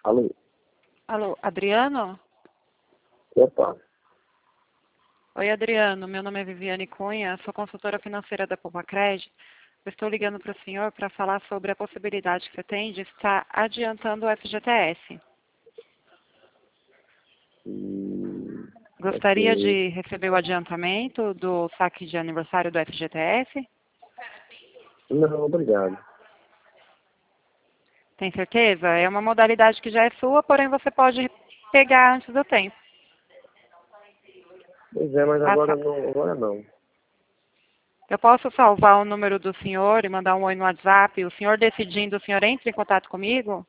Alô? Alô, Adriano? Opa, Oi, Adriano. Meu nome é Viviane Cunha, sou consultora financeira da Poupa-Cred. Eu estou ligando para o senhor para falar sobre a possibilidade que você tem de estar adiantando o FGTS. Gostaria ok. de receber o adiantamento do saque de aniversário do FGTS? Não, obrigado. Tem certeza? É uma modalidade que já é sua, porém você pode pegar antes do tempo. Pois é, mas Passa- agora não. Eu posso salvar o número do senhor e mandar um oi no WhatsApp? O senhor decidindo, o senhor entra em contato comigo?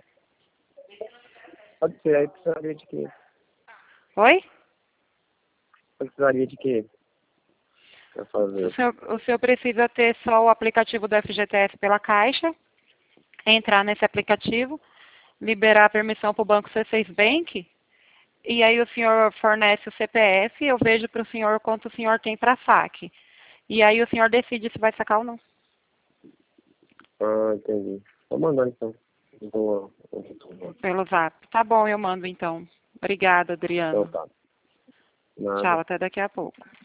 Pode ser, aí precisaria de quê? Oi? Precisaria de quê pra fazer? O senhor precisa ter só o aplicativo do FGTS pela Caixa, entrar nesse aplicativo, liberar a permissão para o Banco C6 Bank, e aí o senhor fornece o CPF, eu vejo para o senhor quanto o senhor tem para saque. E aí o senhor decide se vai sacar ou não, Ah, entendi. Vou mandar então. Boa. pelo Zap. Tá bom, eu mando então. Obrigada, Então Adriano. tá. Tchau, Nada. até daqui a pouco.